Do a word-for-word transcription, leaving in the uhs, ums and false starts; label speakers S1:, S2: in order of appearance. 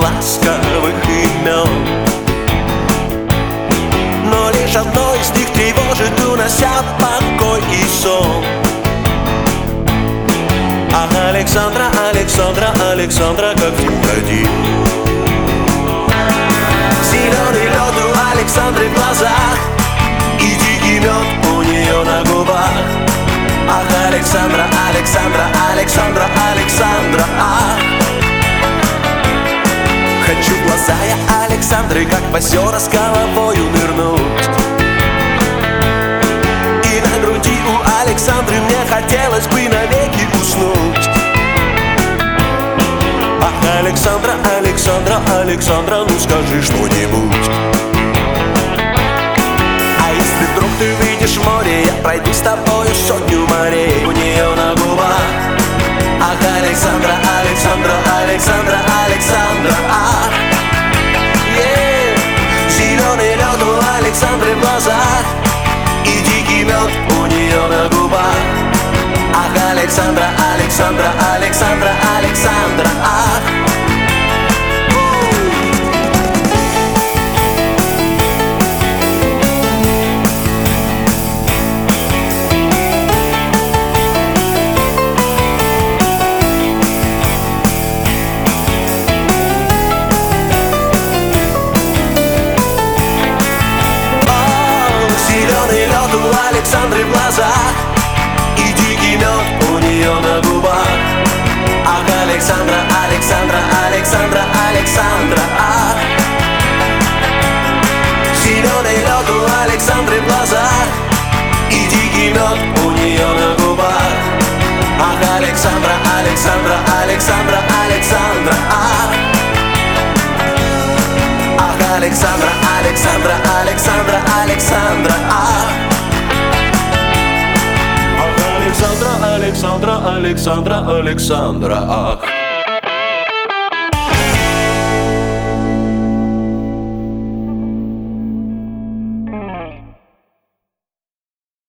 S1: ласковых имен, но лишь одно из них тревожит, унося покой и сон. Ах, Александра, Александра, Александра, как в темноте. Зеленый лед у Александры в глазах и дикий мед у нее на губах. Ах, Александра, Александра, Александра, Александра, ах. Хочу в глаза я Александры, как в озера с головою нырнуть. И на груди у Александры мне хотелось бы навеки уснуть. Ах, Александра, Александра, Александра, ну скажи что-нибудь. А если вдруг ты видишь море, я пройду с тобою сотню морей у нее на губах. Ах, Александра, Александра, Александра, Александра, ах. Yeah. Зеленый лед у Александры в глазах и дикий мед у нее на губах. Ах, Александра, Александра, Александра, Александра, ах. Александры в глазах и дикий мед у нее на губах. Ах, Александра, Александра, Александра, Александра, ах. Зеленый лед у Александры в глазах и дикий мед у нее на губах. Ах, Александра, Александра, Александра, Александра, ах. Ах, Александра, Александра, Александра, Александра, ах. Александра, Александра, Александра, Александра, ах.